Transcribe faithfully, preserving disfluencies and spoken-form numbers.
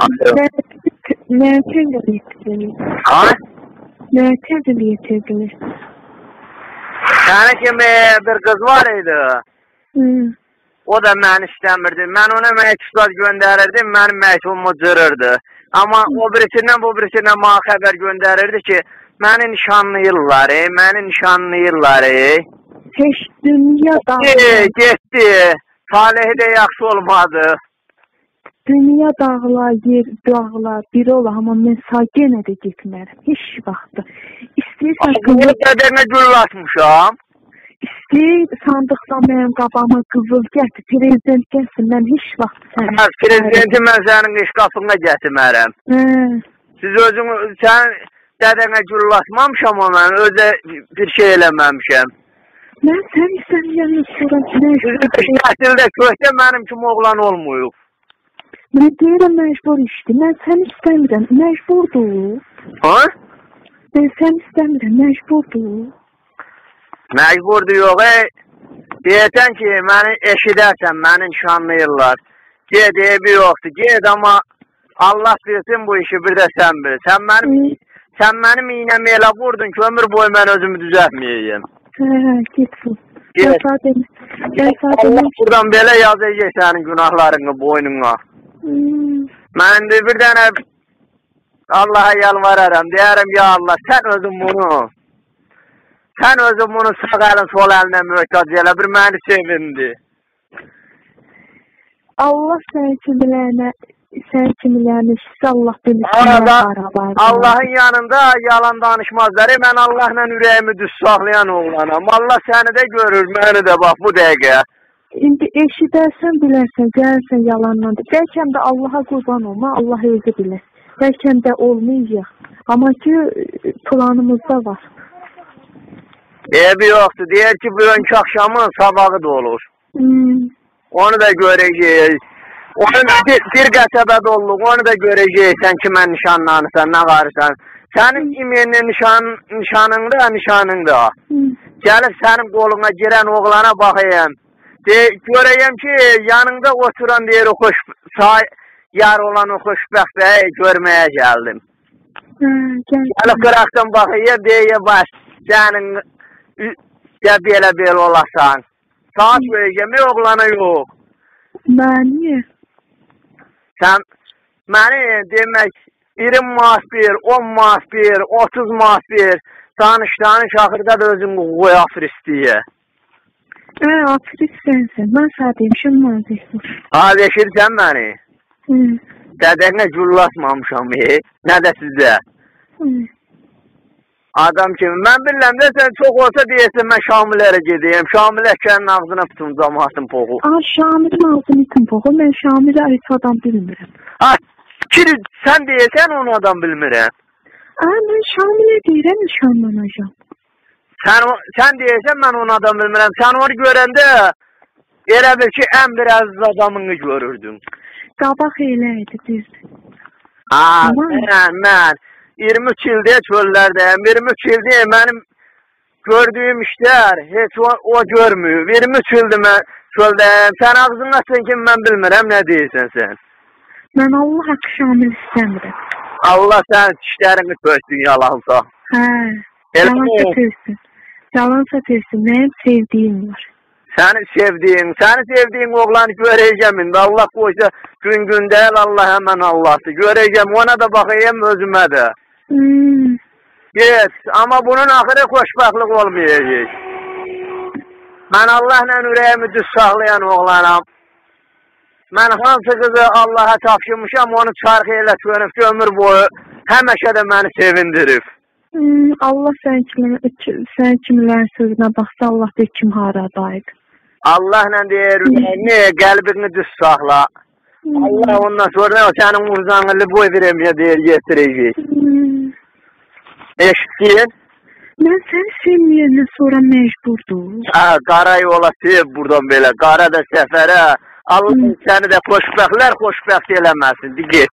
Ne tercih Ha? Ne tercih ettiler? Yani kimi bir kız var idi. Hmm. O da məni istəmirdi. Mən ona məktublar göndərirdim, mənim məktubum cırırdı. Amma o birisindən bu birisindən mənə xəbər göndərirdi ki, məni nişanlayırlar, e, məni nişanlayırlar. E. Heç dünya dağlar. Getdi, getdi. Talehi də yaxşı olmadı. Dünya dağlar, yer dağlar, biri ola, amma mən sağ yenə də getmərəm. Heç vaxtı. İstəyirsən Bunu qədərinə gül atmışam. İstəyir sandıqdan mənim qabağıma qızıl gətir, prezident gəlsin, mən heç vaxt səni... Hə, prezidenti mən sənin işqafına gətirmərəm. Hə. Siz özün, sən dədənə gül atmamışam o mən, özə bir şey eləməmişəm. Mən sən istəməyəni sonra nə işlədir? Tətildə köhdə mənim kimi oğlan olmuyor. Mən deyirəm məcbur işdir, mən sən istəmirəm, məcburdur. Ha? Mən sən istəmirəm, məcburdur. Məcburdur yox, ey. Deyəcən ki, məni eşidərsən, məni nişanlayırlar. Ged, evi yoxdur, ged, amma Allah bilsin bu işi, bir də sən bil. Sən mənim, hmm. sən mənim iynəmi elə vurdun ki, ömür boyu mən özümü düzəltməyəyim. Hə, hə, git bu. Ged. Allah buradan belə yazacaq sənin günahlarını boynuna. Hmm. Mən de bir dənə Allah'a yalvararam, deyərəm, ya Allah, sən özün bunu, sən özün bunu sağ əlin, sol əlinə möhtac elə, bir məni sevindi. Allah sən kimilərinə, sən kimilərinə, siz Allah bilirsin. Allah'ın yanında yalan danışmazlar. E, mən Allah'la ürəyimi düz saxlayan oğlanam. Allah səni də görür, məni də bax bu dəqiqə. İndi eşidərsən, bilərsən, gəlirsən yalanlandır. Bəlkəm də Allaha qurban olma, Allah özü bilir. Bəlkəm də olmayacaq. Amma ki, planımızda var. Evi yoxdur. Deyər ki, bugünkü axşamın sabağı da olur. Hmm. Onu da görəcəyik. Onun bir, bir qəsəbədə olduq, onu da görəcəksən ki, mən nişanlanırsan, nə varırsan. Sənin imenli nişan, nişanında, nişanında. Hmm. Gəlib sənin qoluna girən oğlana baxayım. De, görəyəm ki, yanında oturan deyir, o xoş, sağ, yar olan o xoşbəxtəyi görməyə gəldim. Hmm, gəl. Gəlib qıraqdan baxayım, deyə baş, sənin də belə-belə olasan. Saat verəcəm, oğlana yox. Məni? Sən, məni demək, iyirmi maaş bir, on maaş bir, otuz maaş bir, danış-danış, axırda da özün qoy afir istəyə. Hə, afir sənsən, mən sənə demişim, mazəxdir. Ha, deşirsən məni? Hı. Dədəqinə güllatmamışam, e, nə də sizə? Hı. Adam kimi, mən bilirəm də sən çox olsa deyəsən, mən Şamilərə gedəyəm. Şamil Əkənin ağzına bütün cəmaatın poğu. Aa, Şamilin ağzını bütün poğu, mən Şamili ayıt adam bilmirəm. Ha, ki, sən deyəsən, onu adam bilmirəm. Aa, mən Şamilə deyirəm, nişanlanacam. Sən, sən deyəsən, mən onu adam bilmirəm. Sən onu görəndə, elə bil ki, ən bir əziz adamını görürdün. Qabaq elə idi, düzdür. Aa, mən, mən. iyirmi üç ildir çöllərdəyəm, iyirmi üç ildir mənim gördüyüm işlər heç o, o görmüyor. iyirmi üç ildir mən çöldəyəm, sən ağzını açın ki, mən bilmirəm, nə deyirsən sən? Mən Allah haqqı Şamil istəmirəm. Allah sən işlərini köçdün yalansa. Hə, yalansa törsün. Yalansa törsün, mənim sevdiyim var. Səni sevdiyin, səni sevdiyin oğlanı görəcəm indi. Allah qoysa gün gün deyil, Allah həmən Allahdır. Görəcəm, ona da baxayım özümə də. Hmm. Yes, amma bunun axırı xoşbəxtlik olmayacaq. Mən Allahla ürəyimi düz saxlayan oğlanam. Mən hansı qızı Allaha tapşırmışam, onu çarxı elə çönüb ki, ömür boyu həməşə də məni sevindirib. Hmm, Allah sən kimilərin sözünə baxsa, Allah da kim haradaydı. Allahla deyir, ne, qəlbini düz saxla. Hmm. Allah ondan sonra sənin uzanılı boy verəməyə deyir, yetirəcək. Hmm. Eşitdiyin? Mən səni sevməyəndən sonra məcburdur. Hə, qara yola sev buradan belə, qara da səfərə. Allah hmm. səni də xoşbəxtlər xoşbəxt eləməsin, get.